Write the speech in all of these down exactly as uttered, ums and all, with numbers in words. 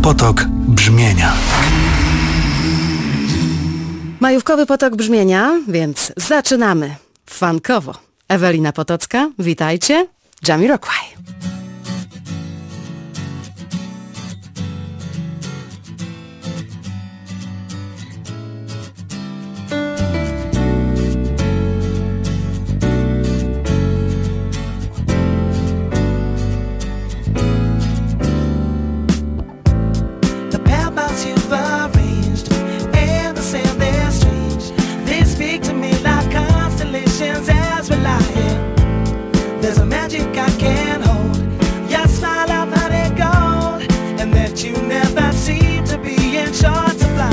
potok brzmienia. Majówkowy potok brzmienia, więc zaczynamy. Funkowo. Ewelina Potocka, witajcie. Jamiroquai. There's a magic I can't hold. Your smile out that it gold, and that you never seem to be in short supply.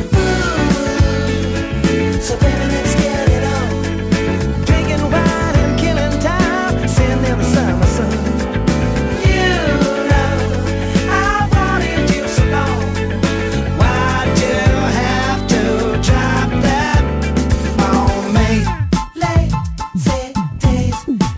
Ooh, so baby, let's get it on. Drinking wine and killing time, sitting in the summer sun. You know I wanted you so long. Why'd you have to drop that on me? Lazy days.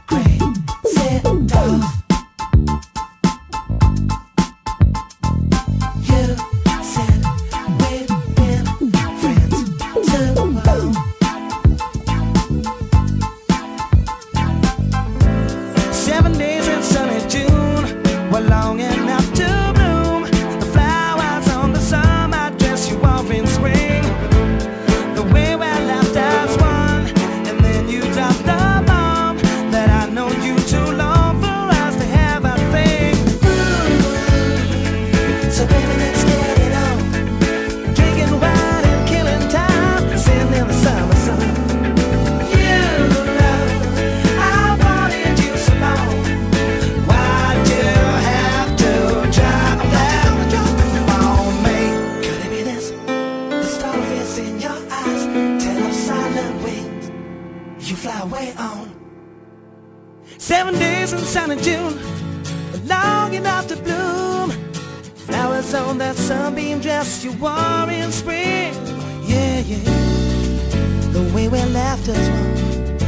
Seven days in sunny June, long enough to bloom. Flowers on that sunbeam dress you wore in spring. Yeah, yeah, the way we left us one.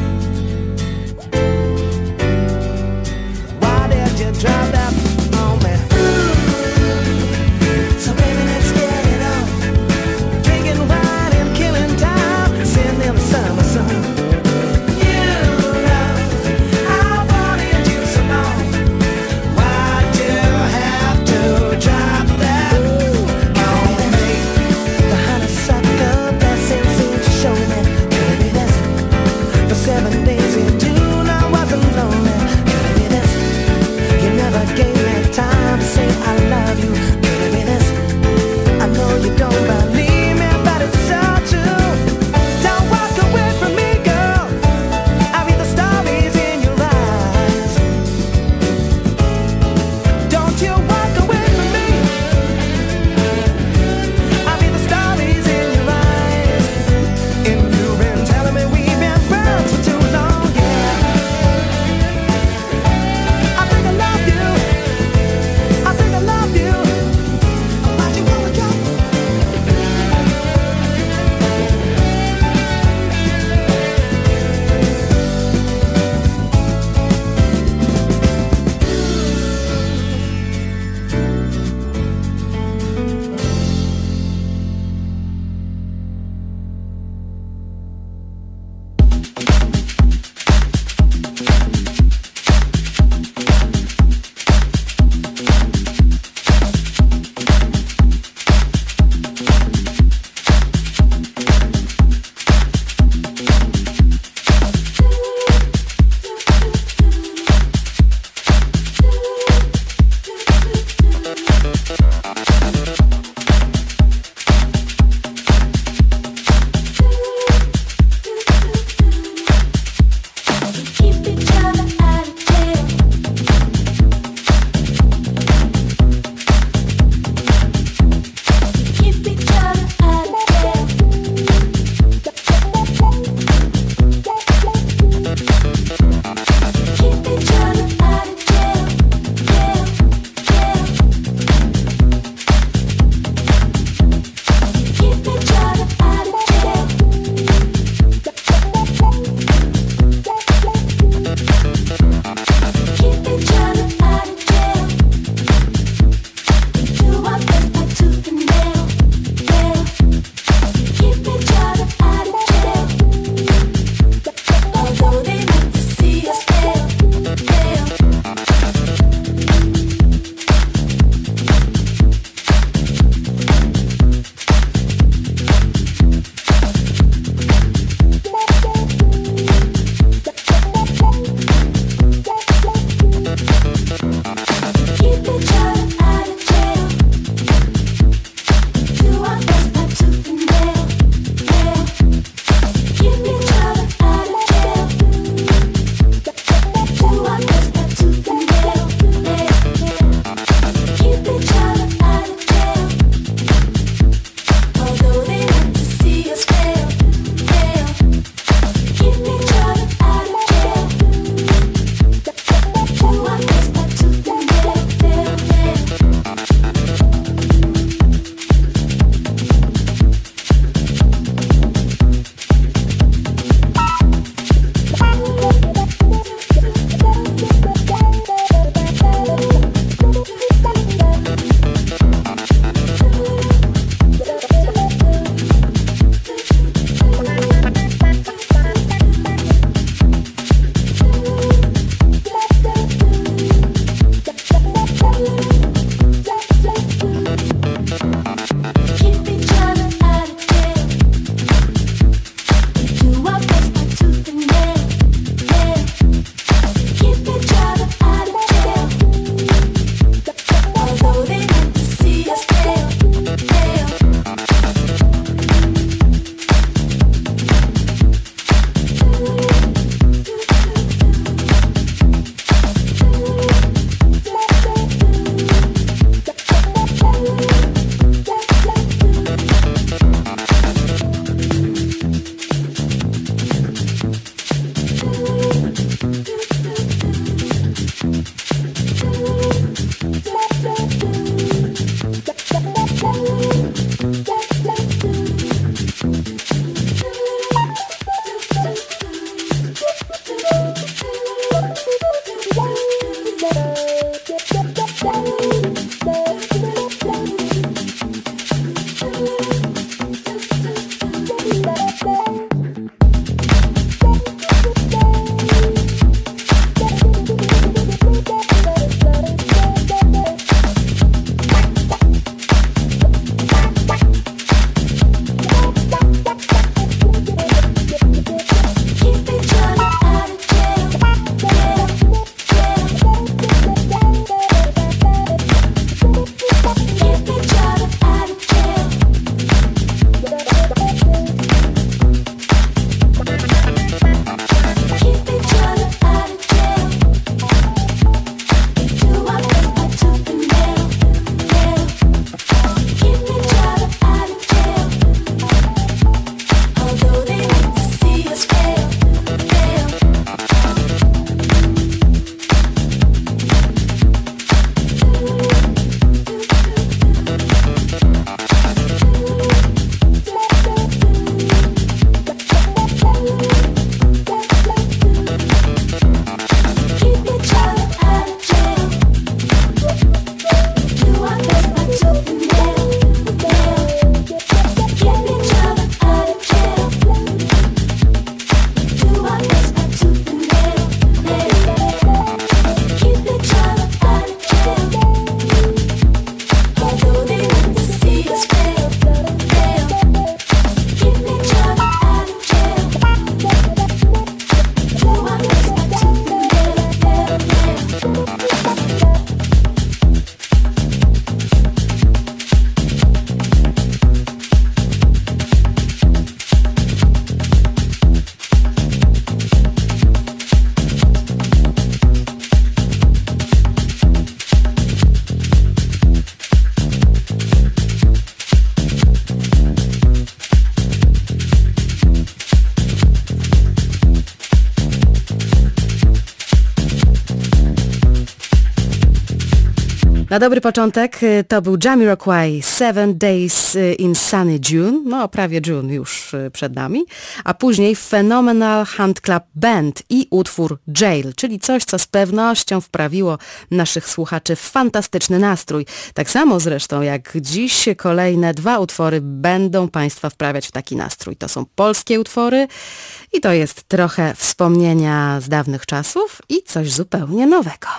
Why did you drop that on me? Ooh, so baby, let's get it on. Drinking wine and killing time, sitting in the summer sun. Seven days in June, I wasn't lonely. Could it be this? You never gave me Na dobry początek to był Jamiroquai, Seven Days in Sunny June, no prawie June już przed nami, a później Phenomenal Hunt Club Band i utwór Jail, czyli coś, co z pewnością wprawiło naszych słuchaczy w fantastyczny nastrój. Tak samo zresztą jak dziś kolejne dwa utwory będą Państwa wprawiać w taki nastrój. To są polskie utwory i to jest trochę wspomnienia z dawnych czasów i coś zupełnie nowego.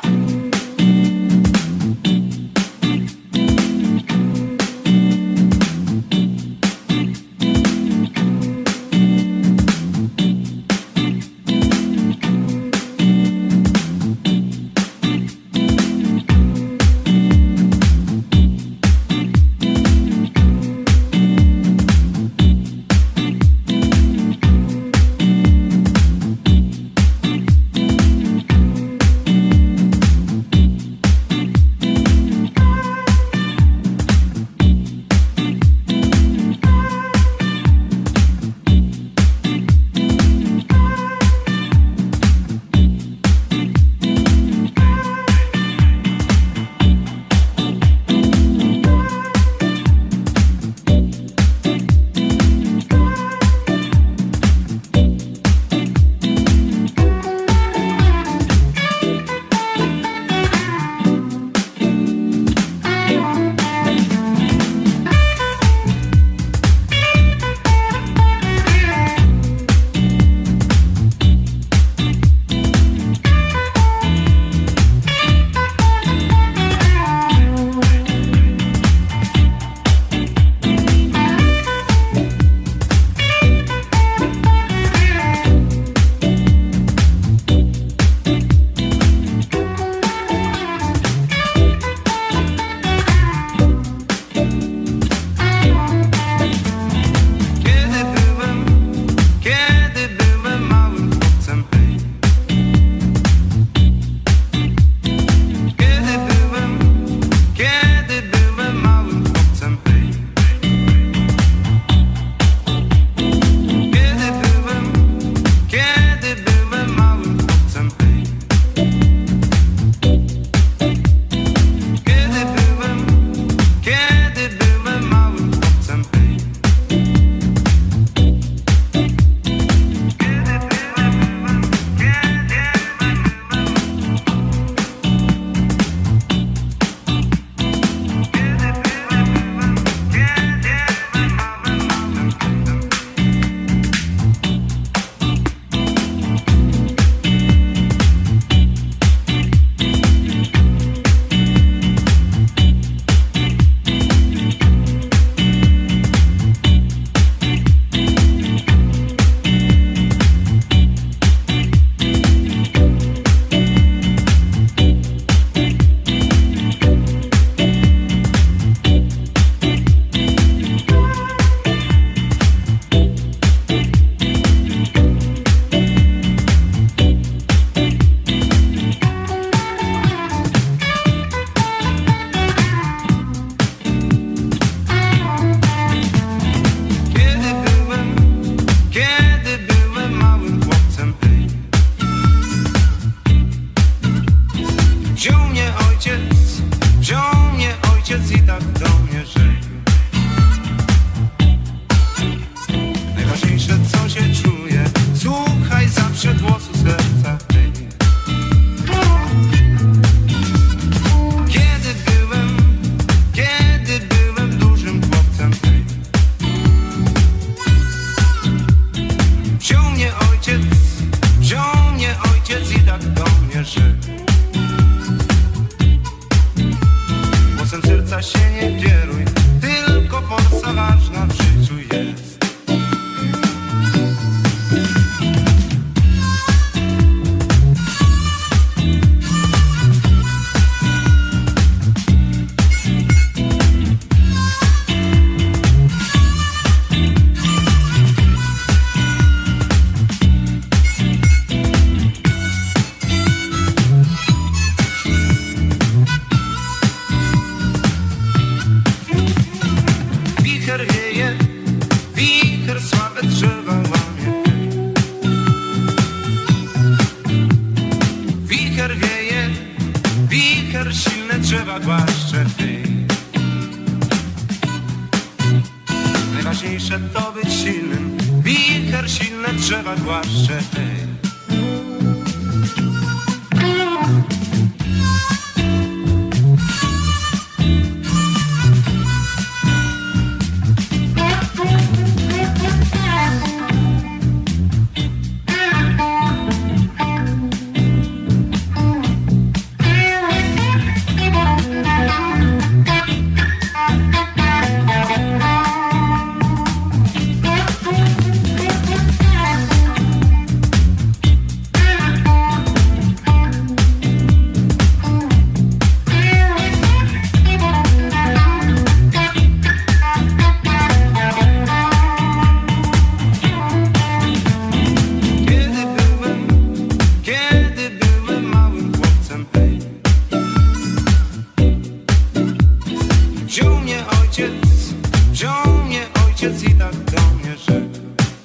Wziął mnie ojciec, wziął mnie ojciec i tak do mnie rzekł.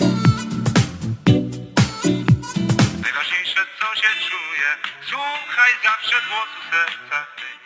Najważniejsze co się czuje, słuchaj zawsze głosu serca.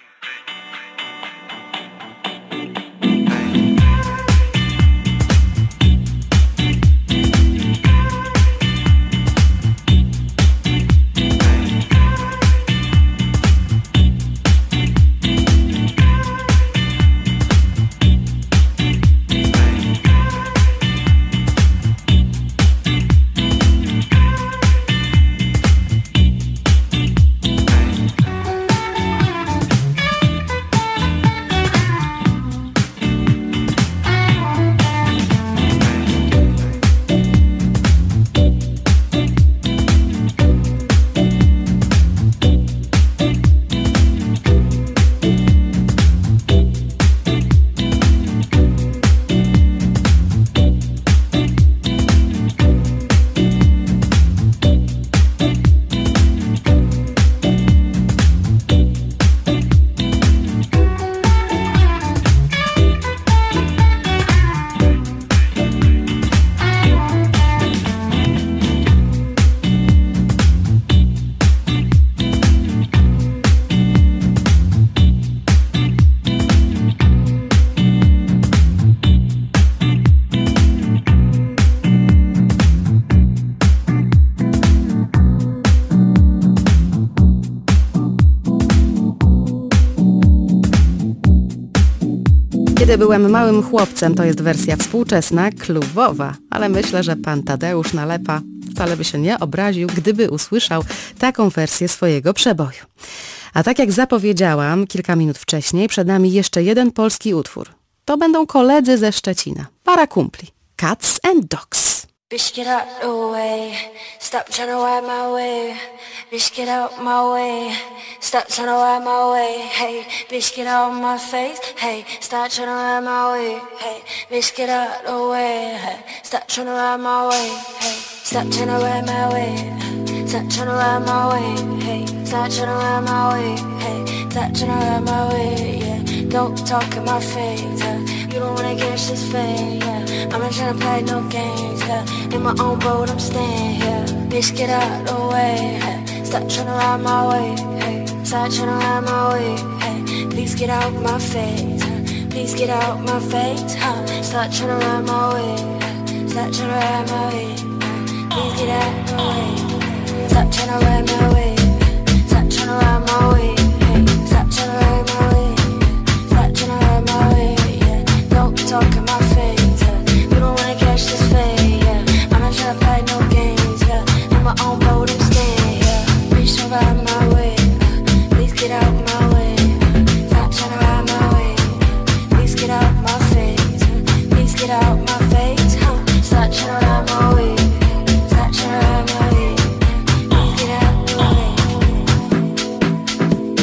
Kiedy byłem małym chłopcem, to jest wersja współczesna, klubowa, ale myślę, że pan Tadeusz Nalepa wcale by się nie obraził, gdyby usłyszał taką wersję swojego przeboju. A tak jak zapowiedziałam kilka minut wcześniej, przed nami jeszcze jeden polski utwór. To będą koledzy ze Szczecina, para kumpli, Cats and Dogs. Bitch, get out the way. Stop trying to ride my way. Bitch, get out my way. Stop trying to ride my way. Hey, bitch, get out my face. Hey, stop trying to ride my way. Hey, bitch, get out the way. Hey, stop trying to ride my way. Hey, stop trying to ride my way. Stop trying to ride my way. Hey, stop trying to ride my way. Hey, stop trying to ride my way. Yeah, don't talk in my face. Huh? You don't wanna catch this fame. Yeah, I'm not trying to play no games. Yeah, in my own boat, I'm staying here. Bitch, get out the way. Hey, stop trying to ride my way. Hey, stop trying to ride my way. Hey, please get out my face. Huh? Please get out my face. Huh? Stop trying to ride my way. Hey, stop trying to ride my way. Hey, please get out my way. Stop trying to ride my way. Stop trying to ride my way. Hey, stop trying to ride my way. Stop trying to ride my way. Yeah, don't talk in my face. Huh? You don't wanna catch this fade. Yeah, I'm not trying to play no games. Yeah, in my own boat, I'm staying. Yeah, bitch, don't ride my way. Uh, please get out my way. Uh, stop trying to ride my way. Please get out my face. Uh, please get out my face. Huh? Stop trying to ride my way. Stop trying to ride my way. Please get out my way.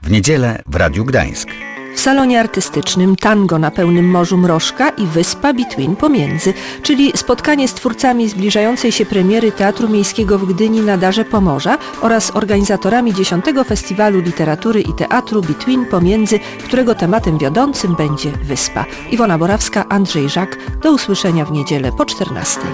W niedzielę w Radiu Gdańsk. W salonie artystycznym Tango na pełnym morzu Mrożka i Wyspa Between pomiędzy, czyli spotkanie z twórcami zbliżającej się premiery Teatru Miejskiego w Gdyni na Darze Pomorza oraz organizatorami dziesiątego Festiwalu Literatury i Teatru Between pomiędzy, którego tematem wiodącym będzie Wyspa. Iwona Borawska, Andrzej Żak. Do usłyszenia w niedzielę po czternastej.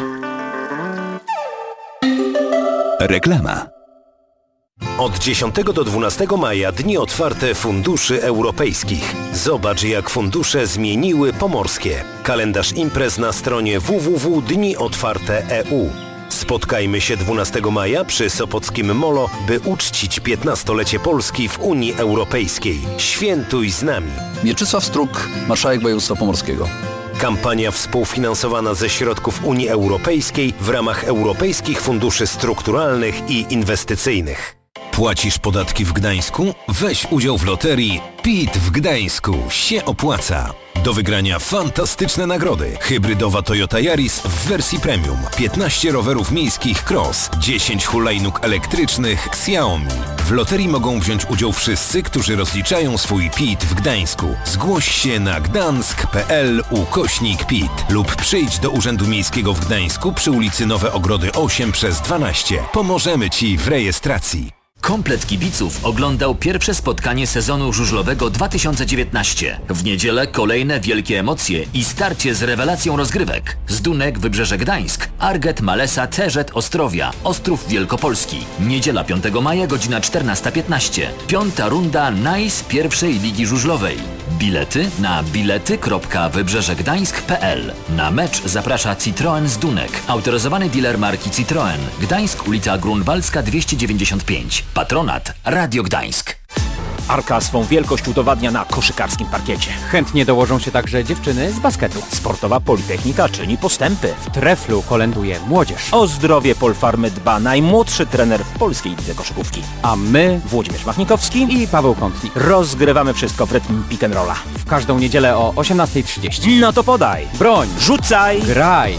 Reklama. Od dziesiątego do dwunastego maja dni otwarte funduszy europejskich. Zobacz, jak fundusze zmieniły Pomorskie. Kalendarz imprez na stronie w w w kropka dni otwarte kropka e u. Spotkajmy się dwunastego maja przy Sopockim Molo, by uczcić piętnastolecie Polski w Unii Europejskiej. Świętuj z nami. Mieczysław Struk, marszałek województwa pomorskiego. Kampania współfinansowana ze środków Unii Europejskiej w ramach Europejskich Funduszy Strukturalnych i Inwestycyjnych. Płacisz podatki w Gdańsku? Weź udział w loterii P I T w Gdańsku się opłaca. Do wygrania fantastyczne nagrody. Hybrydowa Toyota Yaris w wersji premium, piętnaście rowerów miejskich Cross, dziesięć hulajnóg elektrycznych Xiaomi. W loterii mogą wziąć udział wszyscy, którzy rozliczają swój P I T w Gdańsku. Zgłoś się na gdansk kropka p l ukośnik P I T lub przyjdź do Urzędu Miejskiego w Gdańsku przy ulicy Nowe Ogrody osiem przez dwanaście. Pomożemy Ci w rejestracji. Komplet kibiców oglądał pierwsze spotkanie sezonu żużlowego dwa tysiące dziewiętnaście. W niedzielę kolejne wielkie emocje i starcie z rewelacją rozgrywek. Zdunek, Wybrzeże Gdańsk, Arget, Malesa, Terzet, Ostrowia, Ostrów Wielkopolski. Niedziela piątego maja, godzina czternasta piętnaście. Piąta runda Nice pierwszej ligi żużlowej. Bilety na bilety kropka wybrzeże gdańsk kropka p l. Na mecz zaprasza Citroen Zdunek, autoryzowany dealer marki Citroen. Gdańsk, ulica Grunwaldzka dwieście dziewięćdziesiąt pięć. Patronat Radio Gdańsk. Arka swą wielkość udowadnia na koszykarskim parkiecie. Chętnie dołożą się także dziewczyny z basketu. Sportowa Politechnika czyni postępy. W treflu kolęduje młodzież. O zdrowie Polfarmy dba najmłodszy trener w polskiej lidze koszykówki. A my, Włodzimierz Machnikowski i Paweł Kątnik, rozgrywamy wszystko w rytm pick and rolla. W każdą niedzielę o osiemnasta trzydzieści. No to podaj. Broń. Rzucaj. Graj.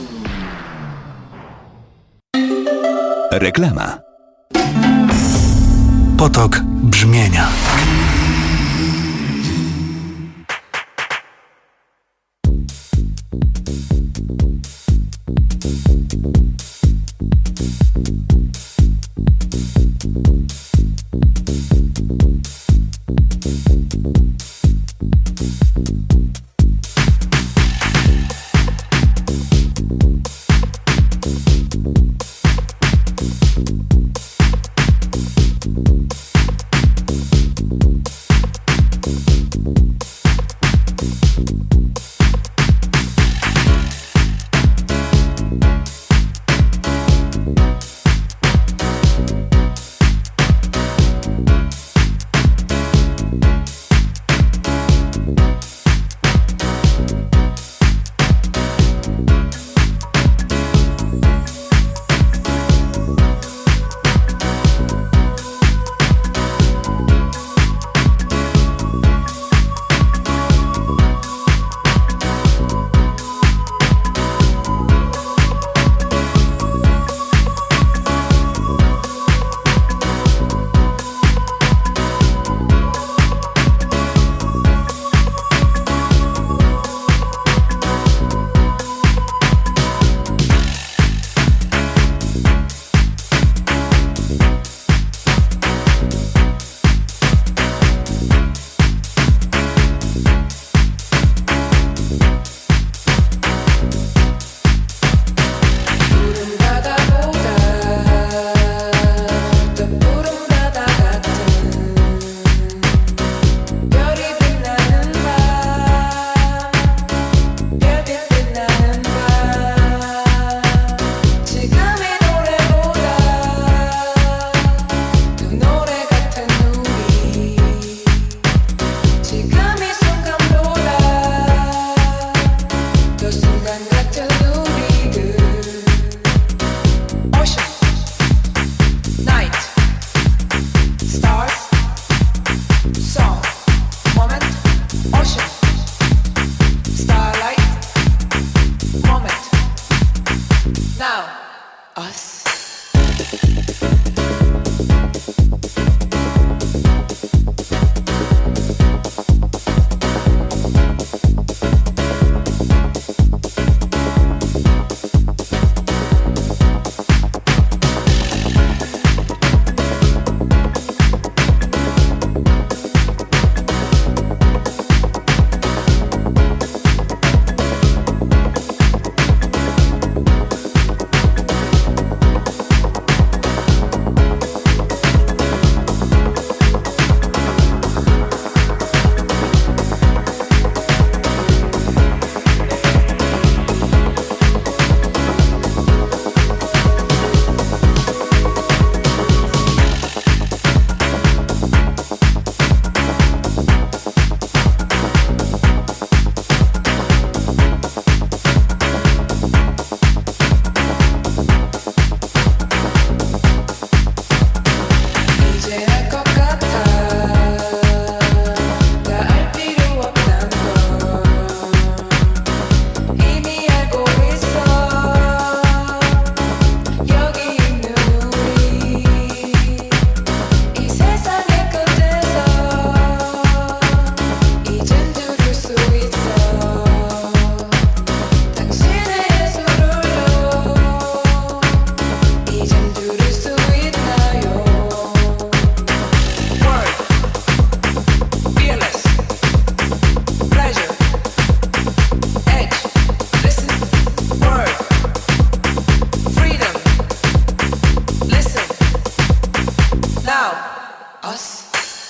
Reklama. Potok brzmienia. without us.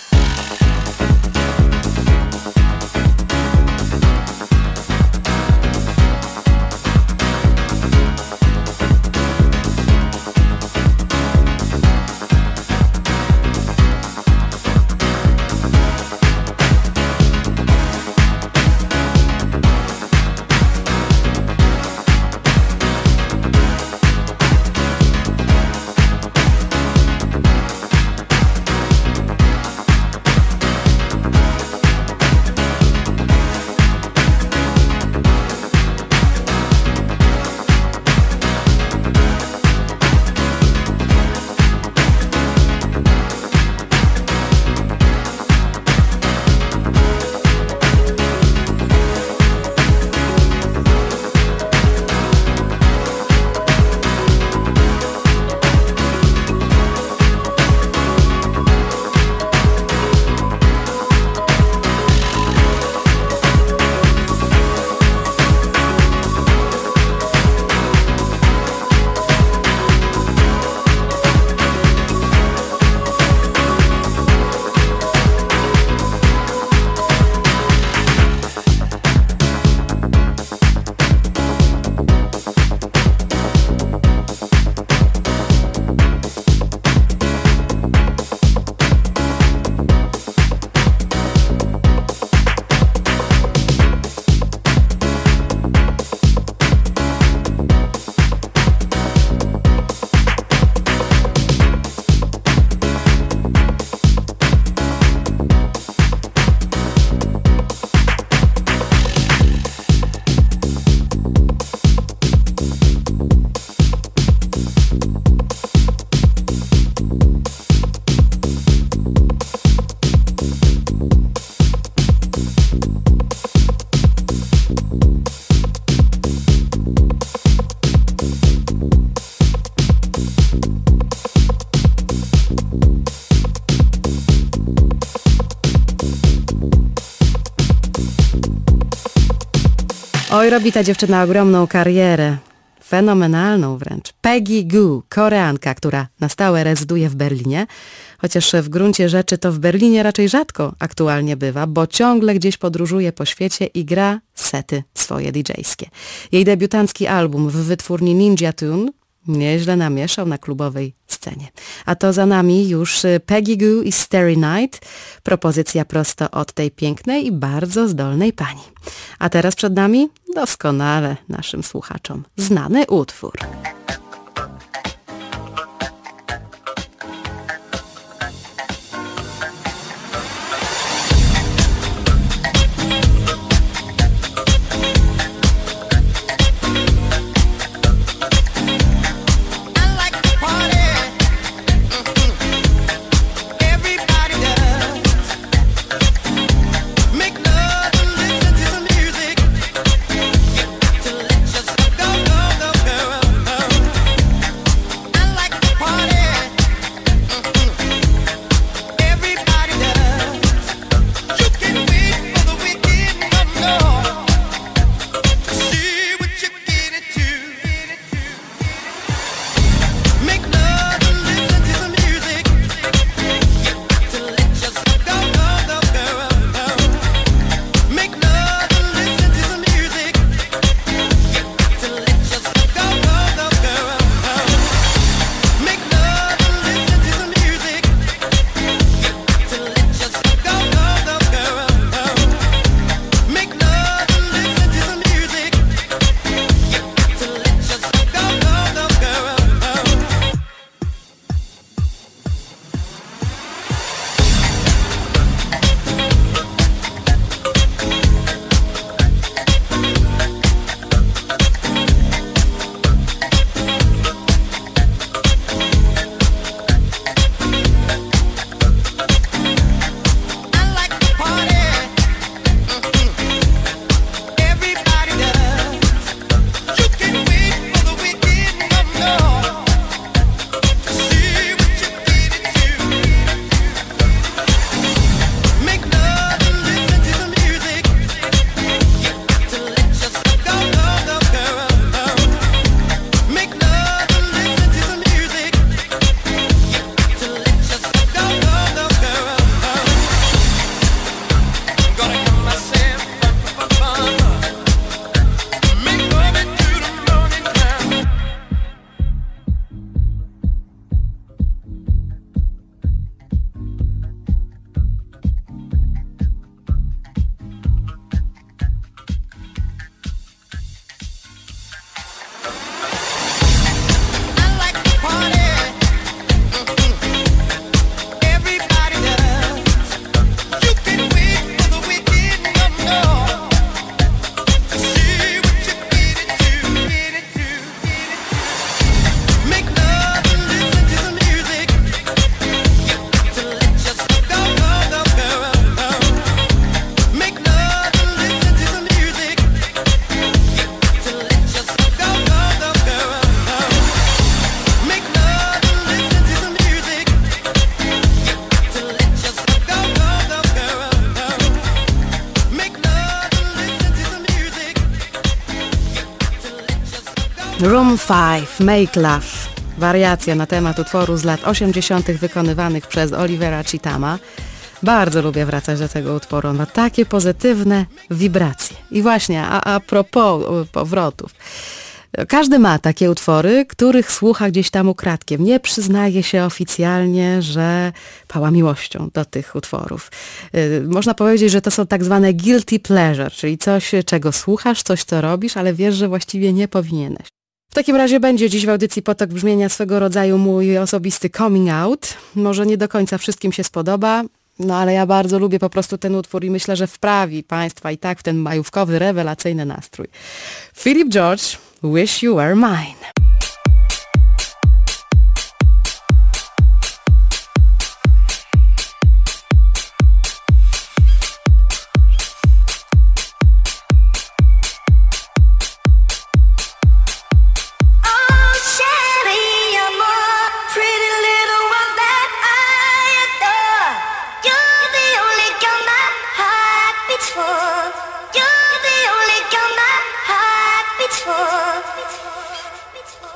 Oj, robi ta dziewczyna ogromną karierę. Fenomenalną wręcz. Peggy Gou, Koreanka, która na stałe rezyduje w Berlinie, chociaż w gruncie rzeczy to w Berlinie raczej rzadko aktualnie bywa, bo ciągle gdzieś podróżuje po świecie i gra sety swoje didżejskie. Jej debiutancki album w wytwórni Ninja Tune nieźle namieszał na klubowej scenie. A to za nami już Peggy Gou i Starry Night, propozycja prosto od tej pięknej i bardzo zdolnej pani. A teraz przed nami doskonale naszym słuchaczom znany utwór. Go, go, go, girl. Maroon pięć, Make Love. Wariacja na temat utworu z lat osiemdziesiątych wykonywanych przez Olivera Cheethama. Bardzo lubię wracać do tego utworu, on ma takie pozytywne wibracje. I właśnie, a, a propos powrotów. Każdy ma takie utwory, których słucha gdzieś tam ukradkiem. Nie przyznaje się oficjalnie, że pała miłością do tych utworów. Yy, można powiedzieć, że to są tak zwane guilty pleasure, czyli coś, czego słuchasz, coś, co robisz, ale wiesz, że właściwie nie powinieneś. W takim razie będzie dziś w audycji Potok Brzmienia swego rodzaju mój osobisty coming out. Może nie do końca wszystkim się spodoba, no ale ja bardzo lubię po prostu ten utwór i myślę, że wprawi Państwa i tak w ten majówkowy, rewelacyjny nastrój. Philip George, Wish You Were Mine. You're the only girl my heart beats for.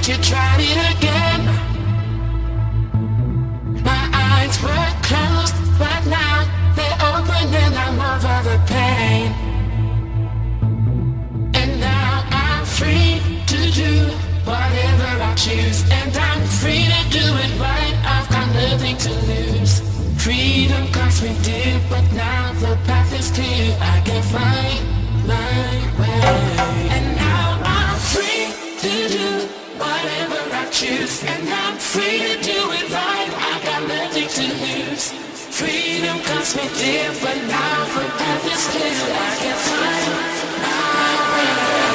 but you tried it again. My eyes were closed, but now they're open and I'm over the pain. And now I'm free to do whatever I choose, and I'm free to do it right. I've got nothing to lose. Freedom cost me dear, but now the path is clear. I can find my way. And now I'm free to do whatever I choose, and I'm free to do it right. I got nothing to lose. Freedom cost me dear, but now the path is clear. I can find my way.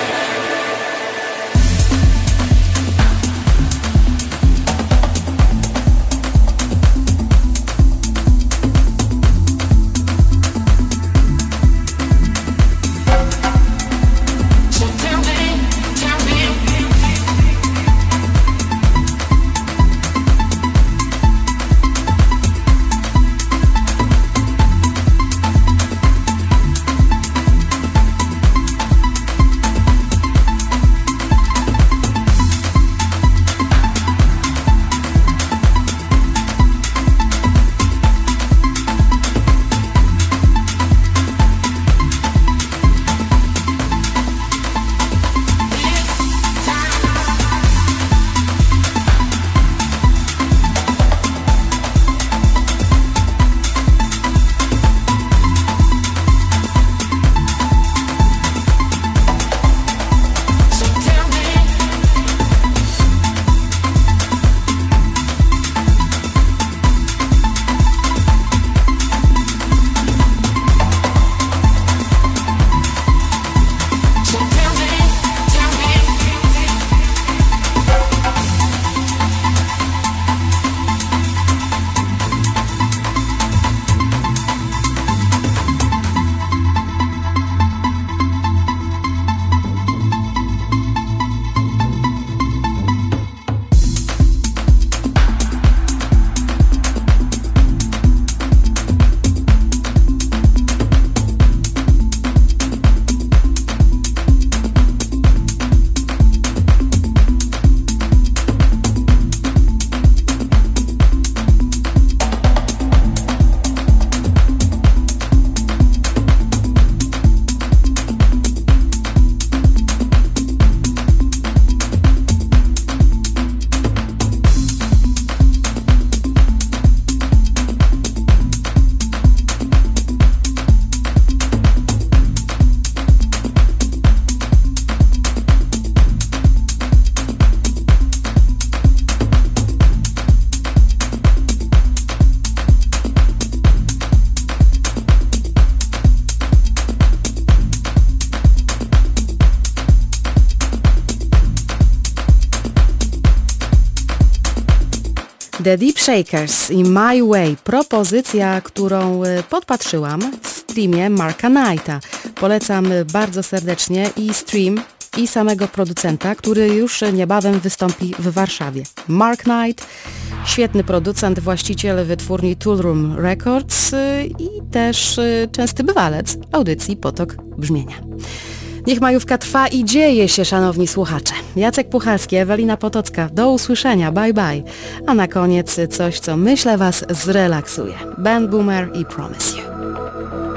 The Deep Shakers i My Way, propozycja, którą podpatrzyłam w streamie Marka Knighta. Polecam bardzo serdecznie i stream, i samego producenta, który już niebawem wystąpi w Warszawie. Mark Knight, świetny producent, właściciel wytwórni Toolroom Records i też częsty bywalec audycji Potok Brzmienia. Niech majówka trwa i dzieje się, szanowni słuchacze. Jacek Puchalski, Ewelina Potocka. Do usłyszenia, bye bye. A na koniec coś, co myślę Was zrelaksuje. Ben Boomer i Promise You.